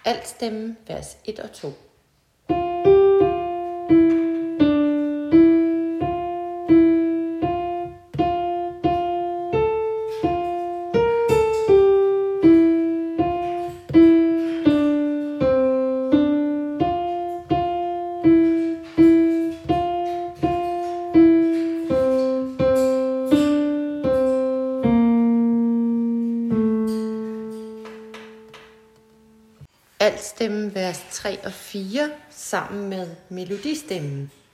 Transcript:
Altstemme, vers 1 og 2. Altstemme, vers 3 og 4 sammen med melodistemmen.